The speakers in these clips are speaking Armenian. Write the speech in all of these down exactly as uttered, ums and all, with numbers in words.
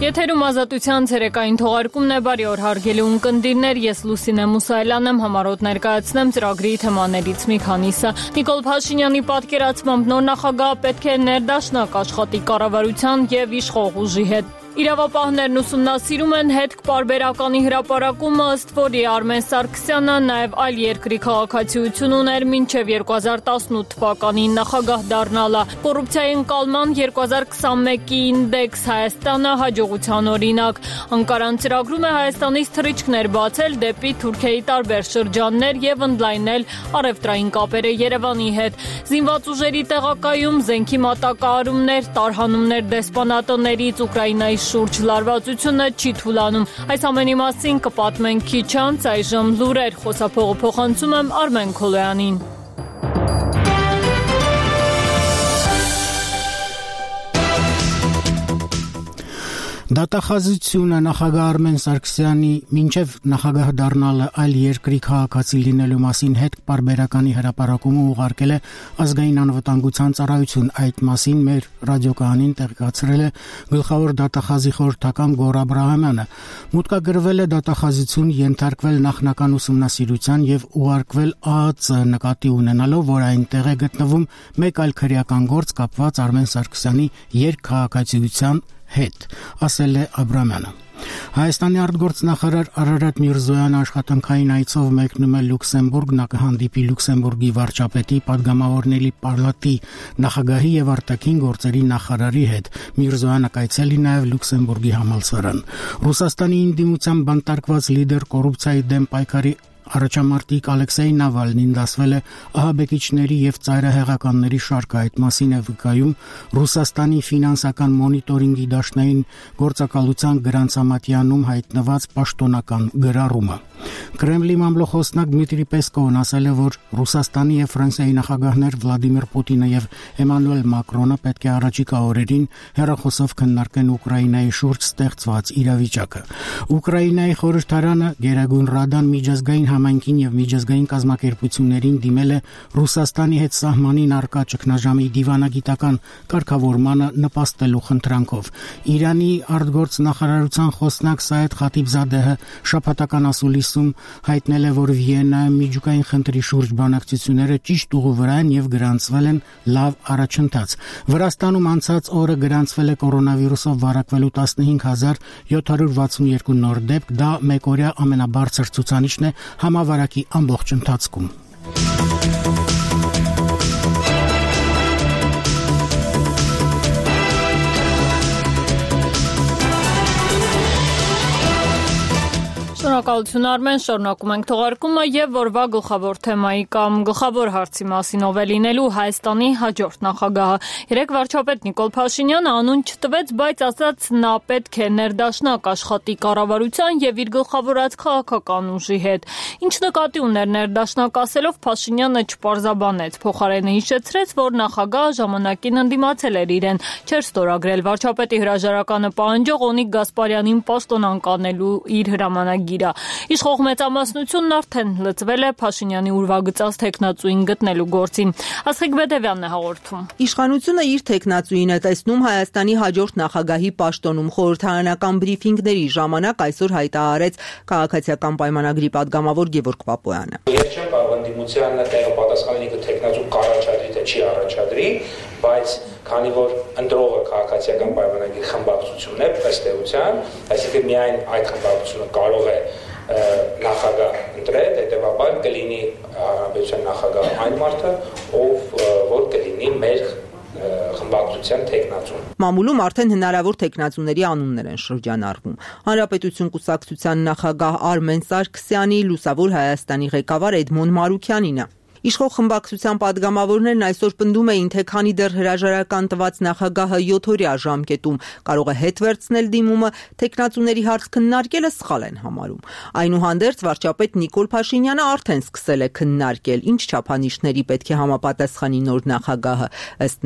Եթերում ազատության ցերեկային թողարկումն է, բարի օր հարգելի ունկնդիրներ, ես Լուսինե Մուսայելյանն եմ, համառոտ ներկայացնեմ ծրագրի թեմաներից մի քանիսը։ Նիկոլ Փաշինյանի պատկերացմամբ նոր նախագահ պետք է ներդաշնակ աշխատի կառավարության եւ իշխող ուժի հետ։ Իրավապահներն ուսումնասիրում են հետք-պարբերականի հրապարակումը, ըստ որի Արմեն Սարգսյանը նաև այլ երկրի քաղաքացիություն ուներ մինչև երկու հազար տասնութ թվականին նախագահ դառնալը։ Կոռուպցիայի ընկալման երկու հազար քսանմեկի ինդեքս Հայաստանը հաջողության օրինակ։ Անկարան ծրագրում է Հայաստանից թռիչքներ բացել դեպի Թուրքիայի տարբեր շրջաններ եւ ընդլայնել առևտրային կապերը Երևանի հետ։ Զինված ուժերի տեղակայում, զենքի մատակարարումներ, տարհանումներ դեսպանատներից, Ուկրաինայի շուրջ լարվածությունը չի թուլանում։ Այս ամենի մասին կպատմենք քիչ անց, այժմ լուրեր, խոսափողը փոխանցում եմ Արմեն Քոլոյանին։ Դատախազությունը նախագահ Արմեն Սարգսյանի մինչև նախագահ դառնալը այլ երկրի քաղաքացի լինելու մասին հետ պարբերականի հրապարակումը ուղարկել է ազգային անվտանգության ծառայություն։ Այդ մասին մեր ռադիոկայանին տեղեկացրել է գլխավոր դատախազի խորհրդական Գոռ Աբրահամյանը։ Մուտքագրվել է դատախազություն, ենթարկվել նախնական ուսումնասիրության եւ ուղարկվել Ա Ծ նկատի ունենալով, որ այնտեղ է գտնվում մեկ այլ քրեական գործ կապված Արմեն Սարգսյանի երկքաղաքացիության հետ, ասել է Աբրահամյանը։ Հայաստանի արտգործնախարար Արարատ Միրզոյանը աշխատանքային այցով մեկնում է Լյուքսեմբուրգ, նա կհանդիպի Լյուքսեմբուրգի վարչապետի, Պատգամավորների պալատի նախագահի եւ արտաքին գործերի նախարարի հետ։ Միրզոյանը կայցելի նաեւ Լյուքսեմբուրգի համալսարան։ Ռուսաստանի ինդիմության բանտարկված լիդեր կոռուպցիայի դեմ պայքարի առաջամարտիկ Ալեքսեյ Նավալնին դասվել է ահաբեկիչների եւ ծայրահեղականների շարքը։ Այդ մասին է վկայում Ռուսաստանի ֆինանսական մոնիտորինգի դաշնային գործակալության գրանցամատյանում հայտնված պաշտոնական գրառումը։ Կրեմլի մամլոխոսնակ Դմիտրի Պեսկովն ասել է, որ Ռուսաստանի եւ Ֆրանսիայի նախագահներ Վլադիմիր Պուտինը եւ Էմանուել Մակրոնը պետք է առաջիկա օրերին հեռախոսով քննարկեն Ուկրաինայի շուրջ ստեղծված իրավիճակը։ Ուկրաինայի խորհրդարանը Գերագույն Ռադան միջազգային համայնքին եւ միջազգային կազմակերպություններին դիմել է Ռուսաստանի հետ սահմանին առկա ճգնաժամի դիվանագիտական կարգավորմանը նպաստելու խնդրանքով։ Իրանի արտգործնախարարության խոսնակ Սայեդ Խաթիբզադեհը շաբաթական ասուլիսում հայտնել է, որ Վիեննայում միջուկային խնդրի շուրջ բանակցությունները ճիշտ ուղու վրա են եւ գրանցվել են լավ առաջընթաց։ Վրաստանում անցած օրը գրանցվել է կորոնավիրուսով վարակվելու տասնհինգ հազար յոթ հարյուր վաթսունյոթ նոր դեպք, դա մեկօրյա ամենաբարձր ցուցանիշն է համավարակի ամբողջ ընթացքում։ Շնորհակալություն Արմեն, շարունակում ենք թողարկումը եւ որվա գլխավոր թեմայի կամ գլխավոր հարցի մասին ով է լինելու Հայաստանի հաջորդ նախագահը։ Երեկ վարչապետ Նիկոլ Փաշինյանը անուն չտվեց, բայց ասաց նա պետք է ներդաշնակ աշխատի կառավարության եւ իր գլխավորած քաղաքական ուժի հետ։ Ինչ նկատի ուներ ներդաշնակ ասելով Փաշինյանը չպարզաբանեց, փոխարենը հիշեցրեց, որ նախագահը ժամանակին ընդդիմացել էր իրեն, չէր ստորագրել վարչապետի հրաժարականը պահանջող Օնիկ Գասպարյանին պաշտոն անկանելու իր հրամանագիրը։ Իշխող մեծամասնությունն արդեն լծվել է Փաշինյանի ուրվագծած թեկնածուին գտնելու գործին։ Աստղիկ Բեդևյանն է հաղորդում։ Իշխանությունը իր թեկնածուին է տեսնում Հայաստանի հաջորդ նախագահի պաշտոնում։ Խորհրդարանական բրիֆինգների ժամանակ այսօր հայտարարեց քաղաքացիական պայմանագրի պատգամավոր Գևորգ Պապոյանը։ Ես չեմ կարող ընդդիմությանը տեղապատասխանել ինքը թեկնածու կառաջադրի թե չի առաջադրի, բայց քանի որ ընտրողը քաղաքացիական պայմանագրի խմբակցությունն է ըստ էության, այսինքն միայն այդ խմբակցությունը կարող է նախագահ ընտրել, հետևաբար կլինի հանրապետության նախագահ այն մարդը, ով որ կլինի մեր խմբակցության թեկնածուն։ Մամուլում արդեն հնարավոր թեկնածուների անուններ են շրջանառվում։ Հանրապետություն կուսակցության նախագահ Արմեն Սարգսյանի, Լուսավոր Հայաստանի ղեկավար Էդմոն Մարուքյանինը։ Իշխող խմբակցության պատգամավորներն այսօր պնդում էին, թե քանի դեռ հրաժարական տված նախագահը յոթօրյա ժամկետում կարող է հետ վերցնել դիմումը, թեկնածուների հարց քննարկելը սխալ են համարում։ Այնուհանդերձ վարչապետ Նիկոլ Փաշինյանը արդեն սկսել է քննարկել, ինչ չափանիշների պետք է համապատասխանի նոր նախագահը։ Ըստ նրա,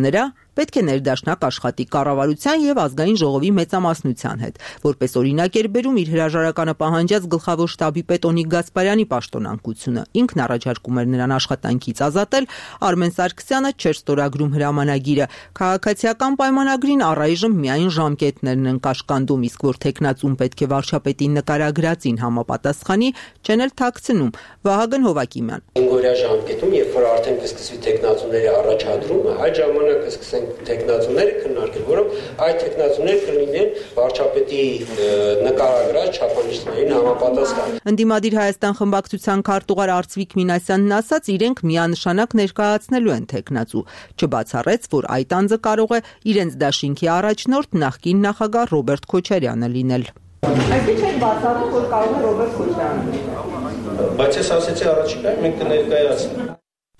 Պետք է ներդաշնակ աշխատի կառավարության եւ ազգային ժողովի մեծամասնության հետ, որպես օրինակ էր բերում իր հրաժարականը պահանջած գլխավոր շտաբի պետ Օնիկ Գասպարյանի պաշտոնակությունը։ Ինքն առաջարկում էր նրան աշխատանքից ազատել, Արմեն Սարգսյանը չէր ստորագրում հրամանագիրը։ Քաղաքացիական պայմանագրին առայժմ միայն ժամկետներն են կաշկանդում, իսկ որ թեկնածուն պետք է վարչապետին նկարագրածին համապատասխանի, չեն էլ թաքցնում։ Վահագն Հովակիմյան։ Ինգորյա ժամկետում, երբ որ արդեն կսկսվի թեկնածուների առաջադրումը, այդ ժամանակ կսկսեն թեկնածուները քննարկել, որոնք այդ թեկնածուները կլինեն վարչապետի նկարագրած չափանիշներին համապատասխան։ Ընդդիմադիր Հայաստան խմբակցության քարտուղար Արծվիկ Մինասյանն ասաց, իրենք միանշանակ ներկայացնելու են թեկնածու։ Չբացառեց, որ այդ անձը կարող է իրենց դաշինքի առաջնորդ նախկին նախագահ Ռոբերտ Քոչարյանը լինել։ Այսինքն չեք բացառում, որ կարող է Ռոբերտ Քոչարյանը լինել։ Բայց ես ասեցի առաջիկայում մենք կներկայացնենք։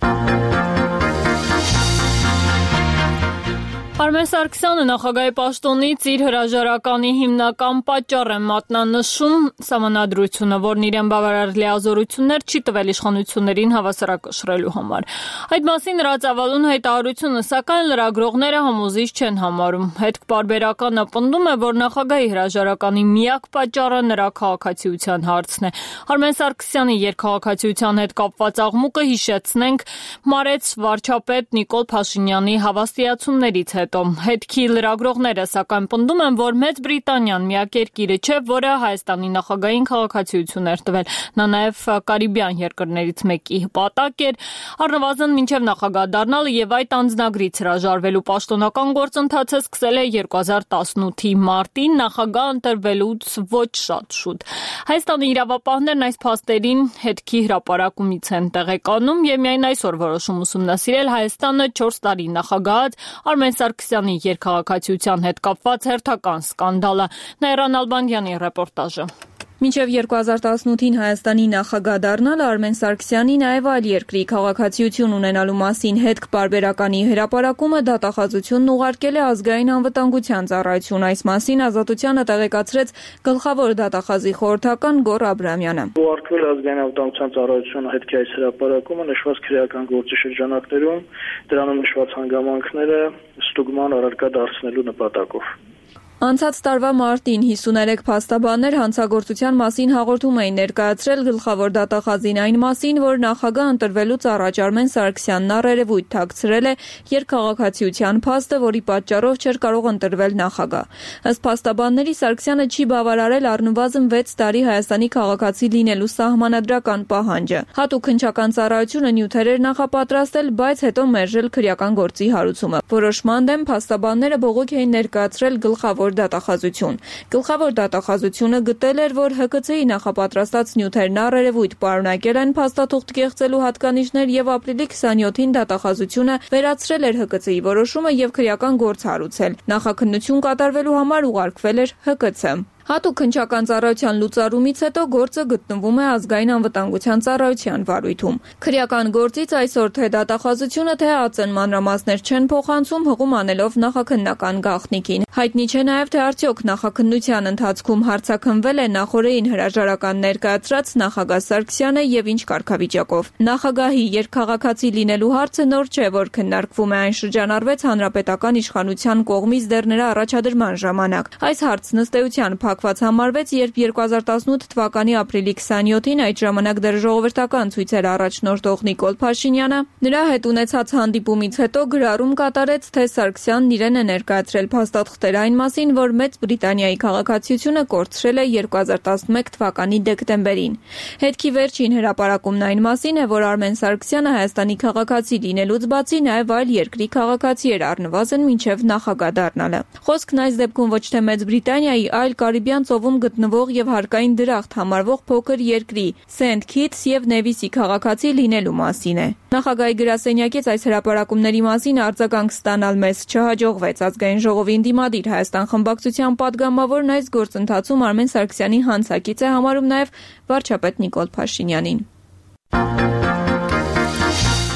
Արմեն Սարգսյանը նախագահի պաշտոնից իր հրաժարականի հիմնական պատճառ է մատնանշում սահմանադրությունը, որն իրեն բավարար լիազորություններ չի տվել իշխանություններին հավասարակշռելու համար։ Այդ մասին նրա ծավալուն հայտարարությունը, սակայն լրագրողները համոզիչ չեն համարում։ Հետքպարբերականը պնդում է, որ նախագահի հրաժարականի միակ պատճառը նրա քաղաքացիության հարցն է։ Արմեն Սարգսյանի երկքաղաքացիության հետ կապված աղմուկը, հիշեցնենք, մարեց վարչապետ Նիկոլ Փաշինյանի հավաստիացումներից հետո։ Հետքի լրագրողները սակայն պնդում են, որ Մեծ Բրիտանիան միակ երկիրը չէ, որը Հայաստանի նախագահային քաղաքացիություն էր տվել։ Նա նաև կարիբյան երկրներից մեկի հպատակ էր, առնվազն մինչև նախագահ դառնալը եւ այդ անձնագրից հրաժարվելու պաշտոնական գործընթացը սկսել է երկու հազար տասնութի մարտին, նախագահ ընտրվելուց ոչ շատ շուտ։ Հայաստանի իրավապահներն այս փաստերին հետքի հրապարակումից են տեղեկանում եւ միայն այսօր որոշում ուսումնասիրել Հայաստանը չորս տարի նախագահած Արմեն Սարգսյանի երկքաղաքացիության հետ կապված հերթական սկանդալը։ Նաիրան Ալբանդյանի ռեպորտաժը։ Մինչև երկու հազար տասնութին Հայաստանի նախագահ դառնալը Արմեն Սարգսյանի նաև այլ երկրի քաղաքացիություն ունենալու մասին հետք պարբերականի հրապարակումը դատախազությունն ուղարկել է ազգային անվտանգության ծառայություն։ Այս մասին Ազատությանը տեղեկացրեց գլխավոր դատախազի խորհրդական Գոռ Աբրամյանը։ Ուղարկվել ազգային անվտանգության ծառայությունը հետքի այս հրապարակումը նշված քրեական գործի շրջանակներում դրանում նշված հանգամանքները ստուգման առարկա դարձնելու նպատակով։ Անցած տարվա մարտին հիսուներեք փաստաբաններ հանցագործության մասին հաղորդում էին ներկայացրել գլխավոր դատախազին այն մասին, որ նախագահ ընտրվելուց առաջ Արմեն Սարգսյանն առերևույթ թաքցրել է երկքաղաքացիության փաստը, որի պատճառով չէր կարող ընտրվել նախագահ։ Ըստ փաստաբանների Սարգսյանը չի բավարարել առնվազն վեց տարի Հայաստանի քաղաքացի լինելու սահմանադրական պահանջը։ Հատուկ հնչական ծառայությունը նյութեր էր նախապատրաստել, բայց հետո մերժել քրեական գործի հարուցումը։ Որոշման դեմ փաստաբանները բողոք էին ներկայացրել գլխավոր դատախազություն։ Գլխավոր դատախազությունը գտել էր, որ Հ Կ Ց-ի նախապատրաստած նյութերն առերևույթ պարունակել են փաստաթուղթ կեղծելու հատկանիշներ եւ ապրիլի քսաներկուսին դատախազությունը վերացրել էր Հ Կ Ց-ի որոշումը եւ քրեական գործ հարուցել։ Նախաքննություն կատարվելու համար ուղարկվել էր Հ Կ Ց։ Հատուկ հնչական ծառայության լուծարումից հետո գործը գտնվում է ազգային անվտանգության ծառայության վարույթում։ Քրեական գործից այսօր թե դատախազությունը, թե Ա Ծ-ն մանրամասներ չեն փոխանցում, հղում անելով նախաքննական գաղտնիքին։ Հայտնի չէ նաև, թե արդյոք նախաքննության ընթացքում հարցաքննվել է նախորդին հրաժարական ներկայացրած նախագահ Սարգսյանը եւ ինչ կարգավիճակով։ Նախագահի երկքաղաքացի լինելու հարցը նոր չէ, որ քննարկվում է, այն շրջանառվեց հանրապետական իշխանության կողմից դեռ նրա առաջադրման ժամանակ։ Այս հարցն ըստ էության փակված համարվեց, երբ երկու հազար տասնութ թվականի ապրիլի քսաներկուսին այդ ժամանակ դեռ ժողովրդական ցույցեր առաջնորդող Նիկոլ Փաշինյանը նրա հետ ունեցած հանդիպումից հետո գրառում կատարեց, թե Սարգսյանն իրեն է ներկայացրել փաստաթղթեր այն մասին, որ Մեծ Բրիտանիայի քաղաքացիությունը կորցրել է երկու հազար տասնմեկ թվականի դեկտեմբերին։ Հետքի վերջին հրապարակումն այն մասին է, որ Արմեն Սարգսյանը Հայաստանի քաղաքացի լինելուց բացի նաև այլ երկրի քաղաքացի էր, առնվազն մինչև նախագահ դառնալը։ Խոսքն այս դեպքում ոչ թե Մեծ Բրիտանիայի, այլ Կարիբյան ծովում գտնվող եւ հարկային դրախտ համարվող փոքր երկրի Սենթ Քիթս եւ Նևիսի քաղաքացի լինելու մասին է։ Նախագահի գրասենյակից այս հրապարակումների մասին արձագանք ստանալ մեզ չհաջողվեց։ Ազգային ժողովի ընդդիմադիր Հայաստան խմբակցության падգամավորն այս գործընթացում Արմեն Սարգսյանի հանցակից է համարում նաեւ վարչապետ Նիկոլ Փաշինյանին։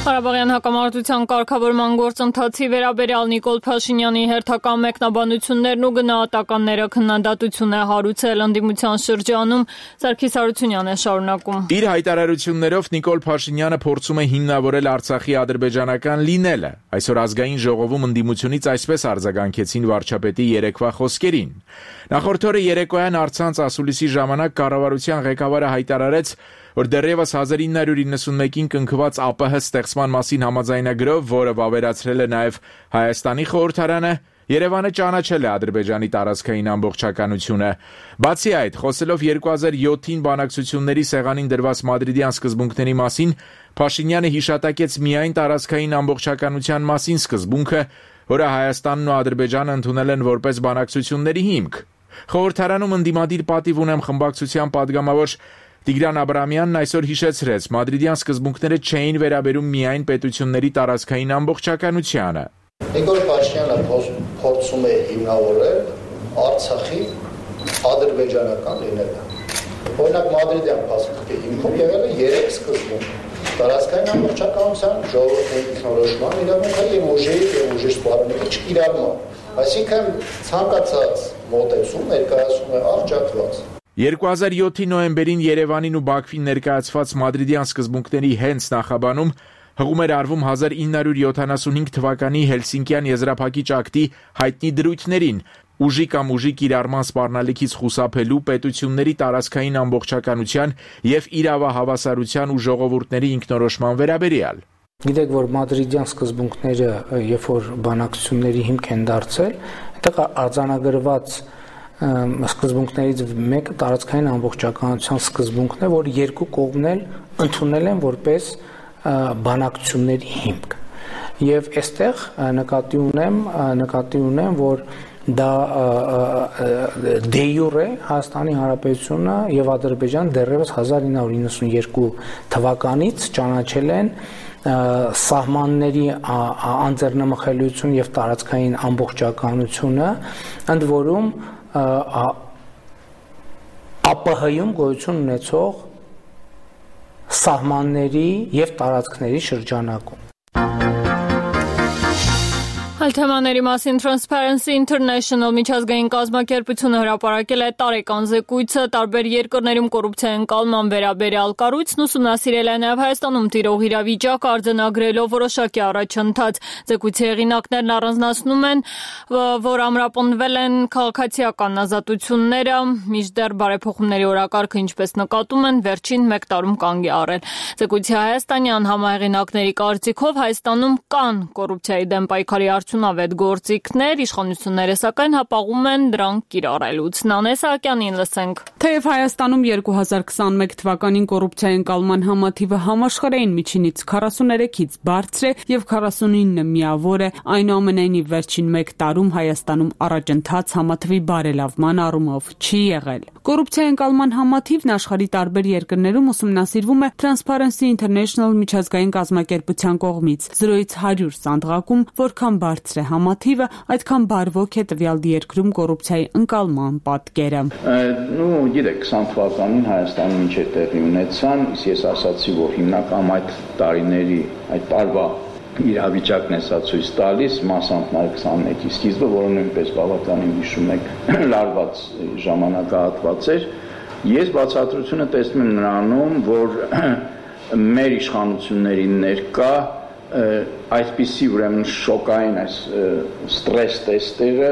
Ղարաբաղյան հակամարտության կարգավորման գործընթացի վերաբերյալ Նիկոլ Փաշինյանի հերթական մեկնաբանություններն ու գնահատականները քննադատություն է հարուցել ընդդիմության շրջանում, Սարգիս Հարությունյանն է շարունակում։ Իր հայտարարություններով Նիկոլ Փաշինյանը փորձում է հիմնավորել Արցախի ադրբեջանական լինելը։ Այսօր ազգային ժողովում ընդդիմությունից այսպես արձագանքեցին վարչապետի երեկվա խոսքերին։ Նախորդ օրը երեկոյան առցանց ասուլիսի ժամանակ կառավարության ղեկավարը հայտարարեց, որ դեռևս հազար ինը հարյուր իննսունմեկին կնքված ԱՊՀ ստեղծման մասին համաձայնագրով, որը վավերացրել է նաև Հայաստանի խորհրդարանը, Երևանը ճանաչել է Ադրբեջանի տարածքային ամբողջականությունը։ Բացի այդ, խոսելով երկու հազար յոթին բանակցությունների սեղանին դրված մադրիդյան սկզբունքների մասին, Փաշինյանը հիշատակեց միայն տարածքային ամբողջականության մասին սկզբունքը, որը Հայաստանն ու Ադրբեջանը ընդունել են որպես բանակցությունների հիմք։ Խորհրդարանում ընդդիմադիր պատիվ ունեմ խմբակցության падգամավոր Տիգրան Աբրամյանն այսօր հիշեցրեց, մադրիդյան սկզբունքները չէին վերաբերում միայն պետությունների տարածքային ամբողջականությանը։ Նիկոլ Փաշինյանը փորձում է հիմնավորել Արցախի ադրբեջանական լինելը։ Օրինակ մադրիդյան փաստաթղթի հիմքում եղել է երեք սկզբունք. տարածքային ամբողջականության, ժողովրդի ինքնորոշման իրավունքը եւ ուժի եւ ուժի սպառնալիքի չկիրառման։ Այսինքն ցանկացած մոտեցում ներկայացում է արժանացված։ երկու հազար յոթի նոյեմբերին Երևանին ու Բաքվին ներկայացված մադրիդյան սկզբունքների հենց նախաբանում հղում էր արվում հազար ինը հարյուր յոթանասունհինգ թվականի Հելսինկյան եզրափակիչ ակտի հայտնի դրույթներին, ուժի կամ ուժի կիրառման սպառնալիքից խուսափելու պետությունների տարածքային ամբողջականության եւ իրավահավասարության ու ժողովուրդների ինքնորոշման վերաբերյալ։ Գիտեք, որ մադրիդյան սկզբունքները, երբ որ բանակցությունների հիմք են դարձել, այդտեղ արձանագրված սկզբունքներից մեկը տարածքային ամբողջականության սկզբունքն է, որ երկու կողմն էլ ընդունել են որպես բանակցությունների հիմք։ Եվ այստեղ նկատի ունեմ, նկատի ունեմ, որ դա դե յուրե Հայաստանի Հանրապետությունը եւ Ադրբեջանը դեռևս հազար ինը հարյուր իննսունյոթ թվականից ճանաչել են սահմանների անձեռնմխելիություն եւ տարածքային ամբողջականությունը, ընդ որում ԱՊՀ-ում գոյություն ունեցող սահմանների եւ տարածքների շրջանակում։ Այլ թեմաների մասին Transparency International միջազգային կազմակերպությունը հրապարակել է տարեկան զեկույցը տարբեր երկրներում կոռուպցիայի ընկալման վերաբերյալ կառույցն ուսումնասիրել է նաև Հայաստանում տիրող իրավիճակը արձանագրելով որոշակի առաջընթաց։ Զեկույցի հեղինակներն առանձնացնում են, որ ամրապնդվել են քաղաքացիական ազատությունները, մինչդեռ բարեփոխումների օրակարգը ինչպես նկատում են վերջին մեկ տարում կանգ է առել։ Զեկույցի հայաստանյան համահեղինակների կարծիքով Հայաստանում կան կոռուպցիայի դեմ պայքարի արդյունավետ գործիքներ, իշխանությունները սակայն հապաղում են դրանք կիրառելուց։ Նանե Սահակյանին լսենք։ Թեև Հայաստանում երկու հազար քսանմեկ թվականին կոռուպցիայի ընկալման համաթիվը համաշխարհային միջինից քառասուներեքից բարձր է եւ քառասունինը միավոր է, այնուամենայնիվ վերջին մեկ տարում Հայաստանում առաջընթաց համաթվի բարելավման առումով չի եղել։ Կոռուպցիայի ընկալման համաթիվն աշխարհի տարբեր երկրներում ուսումնասիրվում է Transparency International միջազգային կազմակերպության կողմից։ զրոյից հարյուր սանդղակում, որքան բարձր է համաթիվը, այդքան բարվոք է տվյալ երկրում կոռուպցիայի ընկալման պատկերը։ Նու գիտեք, քսան թվականին Հայաստանում ինչ է տեղի ունեցան, իսկ ես ասացի, որ հիմնական այդ տարիների, այդ տարվա իրավիճակն է սա ցույց տալիս, մասամբ նաև քսանմեկի սկիզբը, որը նույնպես բավականին հիշում եք լարված ժամանակահատված էր։ Ես բացատրությունը տեսնում եմ նրանում, որ մեր իշխանությունների ներկա այսպիսի ուրեմն շոկային այս ստրես տեստերը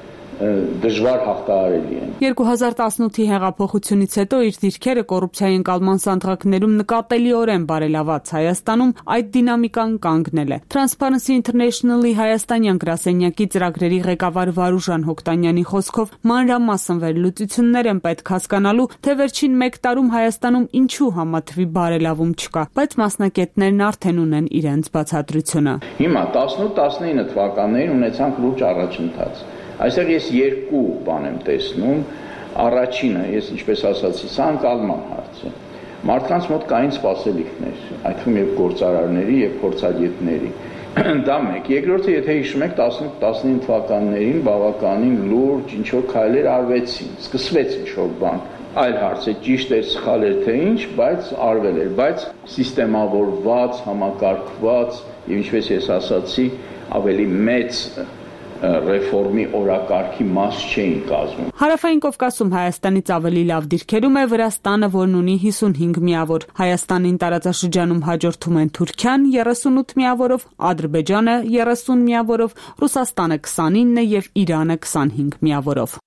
դժվար հաղթահարելի են։ երկու հազար տասնութի հեղափոխությունից հետո իր դիրքերը կոռուպցիայի ընկալման սանդղակներում նկատելիորեն բարելաված Հայաստանում այդ դինամիկան կանգնել է։ Transparency International-ի հայաստանյան գրասենյակի ծրագրերի ղեկավար Վարուժան Հոկտանյանի խոսքով մանրամասն վերլուծություններ են պետք հասկանալու, թե վերջին մեկ տարում Հայաստանում ինչու համաթվի բարելավում չկա, բայց մասնակիցներն արդեն ունեն իրենց բացատրությունը։ Հիմա տասնութ տասնինը թվականներին ունեցանք լուրջ առաջընթաց։ Այստեղ ես երկու բան եմ տեսնում, առաջինը, ես ինչպես ասացի, սա ընկալման հարց է։ Մարդկանց մոտ կային սպասելիքներ, այդ թվում եւ գործարարների եւ փորձագետների։ Դա մեկ, երկրորդը, եթե հիշում եք, տասնութ տասնինը թվականներին բավականին լուրջ ինչ որ քայլեր արվեցին, սկսվեց ինչ որ բան։ այլ հարց է, ճիշտ էր, սխալ էր թե ինչ, բայց արվել էր, բայց սիստեմավորված, համակարգված եւ ինչպես ես ասացի, ավելի մեծ ռեֆորմի օրակարգի մաս չէին կազմում։ Հարավային Կովկասում Հայաստանից ավելի լավ դիրքերում է Վրաստանը, որն ունի հիսունհինգ միավոր։ Հայաստանին տարածաշրջանում հաջորդում են Թուրքիան երեսունութ միավորով, Ադրբեջանը երեսուն միավորով, Ռուսաստանը քսանինը եւ Իրանը քսանհինգ միավորով։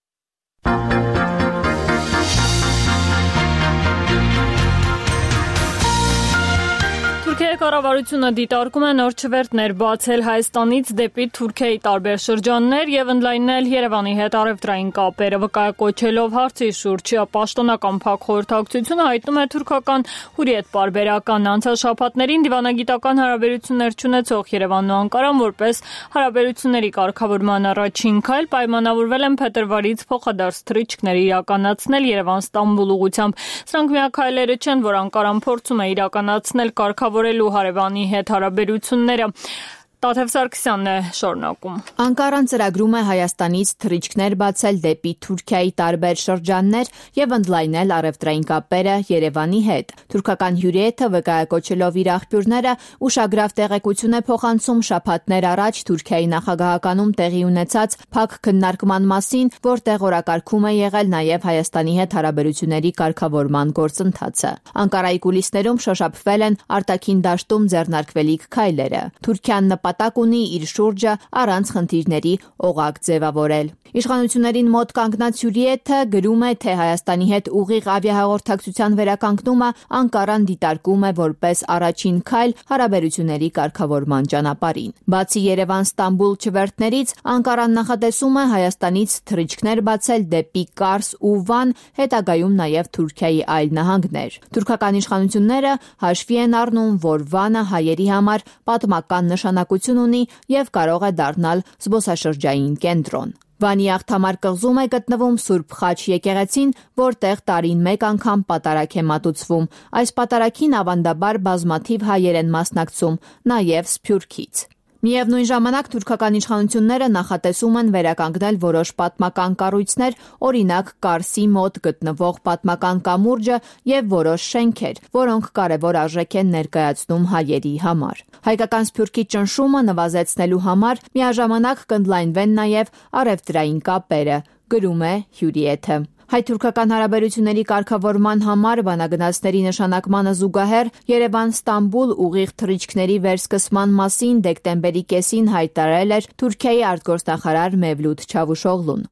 Թուրքիայի կառավարությունը դիտարկում է նոր չվերթներ բացել Հայաստանից դեպի Թուրքիայի տարբեր շրջաններ եւ ընդլայնել Երևանի հետ առևտրային կապերը, վկայակոչելով հարցի շուրջ պաշտոնական փակ խորհրդակցությունը հայտնում է թուրքական Հուրիետ պարբերական անցյալ շաբաթներին դիվանագիտական հարաբերություններ չունեցող Երևանն ու Անկարան որպես հարաբերությունների կարգավորման առաջին քայլ պայմանավորվել են փետրվարից փոխադարձ թռիչքներ իրականացնել Երևան-Ստամբուլ ուղղությամբ։ Սրանք միակ քայլերը չեն, որ Անկարան փորձում է իրականացնել կարգավորելու հարևանի հետ հարաբերությունները։ Տաթև Սարգսյանն է շարունակում։ Անկարան ծրագրում է Հայաստանից թռիչքներ բացել դեպի Թուրքիայի տարբեր շրջաններ եւ ընդլայնել առևտրային կապերը Երևանի հետ։ Թուրքական Հյուրիեթը վկայակոչելով իր աղբյուրները ուշագրավ տեղեկություն է փոխանցում շաբաթներ առաջ Թուրքիայի նախագահականում տեղի ունեցած փակ քննարկման մասին, որտեղ օրակարգում է եղել նաեւ Հայաստանի հետ հարաբերությունների կարգավորման գործընթացը։ Անկարայի կուլիսներում շոշափվել են արտաքին դաշտում ձեռնարկվելիք քայլերը։ Թուրքիան նպատակ ունի իր շուրջը առանց խնդիրների օղակ ձևավորել։ Իշխանություններին մոտ կանգնած Հյուրիեթը գրում է, թե Հայաստանի հետ ուղիղ ավիահաղորդակցության վերականգնումը Անկարան դիտարկում է որպես առաջին քայլ հարաբերությունների կարգավորման ճանապարհին։ Բացի Երևան-Ստամբուլ չվերթներից, Անկարան նախատեսում է Հայաստանից թռիչքներ բացել դեպի Կարս ու Վան, հետագայում նաև Թուրքիայի այլ նահանգներ։ Թուրքական իշխանությունները հաշվի են առնում, որ Վանը հայերի համար պատմական նշանակություն ունի եւ կարող է դառնալ զբոսաշրջային կենտրոն։ Վանի աղթամար կղզում է գտնվում Սուրբ Խաչ եկեղեցին, որտեղ տարին մեկ անգամ պատարագ է մատուցվում։ Այս պատարագին ավանդաբար բազմաթիվ հայեր են մասնակցում, նաև Սփյուռքից։ Միևնույն ժամանակ թուրքական իշխանությունները նախատեսում են վերականգնել որոշ պատմական կառույցներ, օրինակ Կարսի մոտ գտնվող պատմական կամուրջը եւ որոշ շենքեր, որոնք կարևոր արժեք են ներկայացնում հայերի համար։ Հայկական Սփյուռքի ճնշումը նվազեցնելու համար միաժամանակ կընդլայնվեն նաև առևտրային կապերը, գրում է Հյուրիեթը։ Հայ-թուրքական հարաբերությունների կարգավորման համար բանագնացների նշանակմանը զուգահեռ Երևան-Ստամբուլ ուղիղ թռիչքների վերսկսման մասին դեկտեմբերի կեսին հայտարարել էր Թուրքիայի արտգործնախարար Մևլութ Չավուշօղլուն։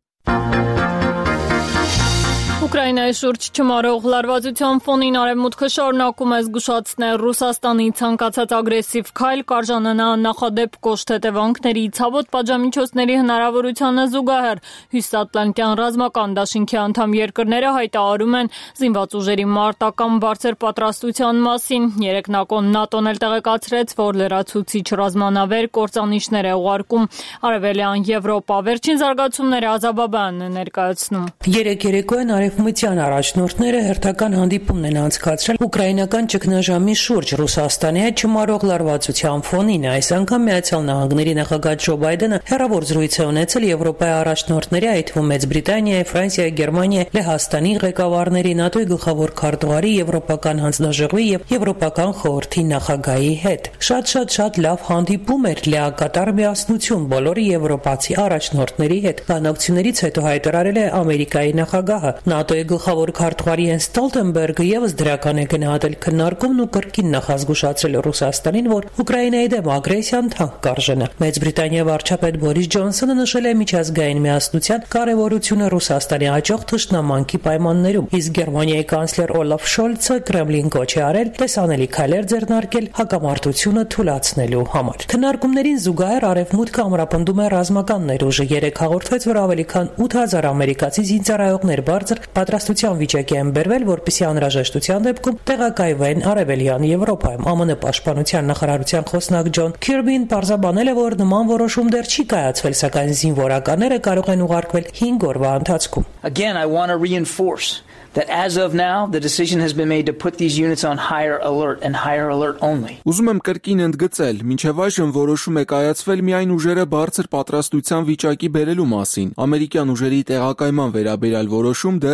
Ուկրաինայի շուրջ չմարող լարվածության ֆոնին Արևմուտքը շարունակում է զգուշացնել Ռուսաստանի ցանկացած ագրեսիվ քայլ կարժանանա նախադեպ կոշտ հետևանքների, ցավոտ պատժամիջոցների հնարավորությանը զուգահեռ Հյուսիսատլանտյան ռազմական դաշինքի անդամ երկրները հայտարարում են զինված ուժերի մարտական բարձր պատրաստության մասին։ Երեկ ՆԱՏՕ-ն էլ տեղեկացրեց, որ լրացուցիչ ռազմանավեր կործանիչներ է ուղարկում Արևելյան Եվրոպա։ Վերջին զարգացումները Ազաբաբյանն է ներկայացնում։ Երեկ երեկոյան Արևմտյան առաջնորդները հերթական հանդիպումն են անցկացրել ուկրաինական ճգնաժամի շուրջ Ռուսաստանի հետ չմարող լարվածության ֆոնին։ Այս անգամ Միացյալ Նահանգների նախագահ Ջո Բայդենը հեռավոր զրույց է ունեցել Եվրոպայի առաջնորդների, այդ թվում Մեծ Բրիտանիայի, Ֆրանսիայի, Գերմանիայի, Լեհաստանի ղեկավարների, ՆԱՏՕ-ի գլխավոր քարտուղարի, Եվրոպական հանձնաժողովի եւ Եվրոպական խորհրդի նախագահի հետ։ Շատ-շատ-շատ լավ հանդիպում էր, լիակատար միասնություն բոլոր եվրոպացի առաջնորդների հետ։ Բանակցություններից հետո հայտարարել է Ամերիկայի նախագահը։ ՆԱՏՕ-ի գլխավոր քարտուղար Յենս Ստոլտենբերգը եւս դրական է գնահատել քննարկումն ու կրկին նախազգուշացրել Ռուսաստանին, որ Ուկրաինայի դեմ ագրեսիան թանկ կարժենա։ Մեծ Բրիտանիայի վարչապետ Բորիս Ջոնսոնը նշել է միջազգային միասնության կարևորությունը Ռուսաստանի հաջող թշնամանքի պայմաններում, իսկ Գերմանիայի կանցլեր Օլաֆ Շոլցը Կրեմլին կոչ է արել տեսանելի քայլեր ձեռնարկել հակամարտությունը թույլատնելու համար։ Քննարկումներին զուգահեռ Արևմուտքը ամրապնդում է ռազմական ներուժը։ Երեկ հաղորդվեց, որ ավելի քան ութ հազար ամերիկացի զինծառայողներ բարձր պատրաստության վիճակի են բերվել, որպեսզի անհրաժեշտության դեպքում տեղակայվեն Արևելյան Եվրոպայում։ ԱՄՆ պաշտպանության նախարարության խոսնակ Ջոն Քիրբին պարզաբանել է, որ նման որոշում դեռ չի կայացվել, սակայն զինվորականները կարող են ուղարկվել հինգ օրվա ընթացքում։ Again, I want to reinforce that as of now the decision has been made to put these units on higher alert and higher alert only. Ուզում եմ կրկին ընդգծել, մինչև այժմ որոշում է կայացվել միայն ուժերը բարձր պատրաստության վիճակի բերելու մասին։ Ամերիկյան ուժերի տեղակայման վերաբերյալ որոշում դեռ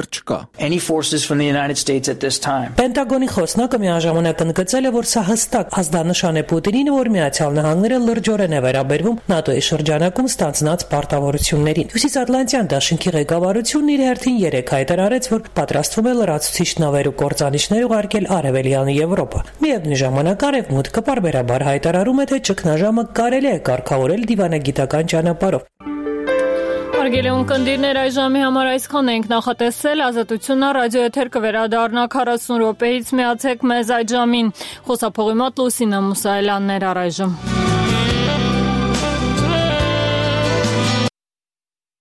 դեռ չկա։ Any forces from the United States at this time. Պենտագոնի խոսնակը միաժամանակ ընդգծել է, որ սա հստակ ազդանշան է Պուտինին, որ Միացյալ Նահանգները լրջորեն է վերաբերվում ՆԱՏՕ-ի շրջանակում ստանձնած պարտավորություններին։ Հյուսիսատլանտյան դաշինքի ղեկավարությունն իր հերթին երեկ հայտարարեց, որ պատրաստվում է լրացուցիչ նավեր ու կործանիչներ ուղարկել Արևելյան Եվրոպա։ Միևնույն ժամանակ Արևմուտքը պարբերաբար հայտարարում է, թե ճգնաժամը կարելի է կարգավորել դիվանագիտական ճանապարհով։ Հարգելի ունկնդիրներ, այս ժամի համար այսքան ենք նախատեսել։ Ազատությունը ռադիոեթեր կվերադառնա քառասուն րոպեից, միացեք մեզ այդ ժամին։ Խոսափողի մոտ Լուսինե Մուսայելյանն էր առայժմ։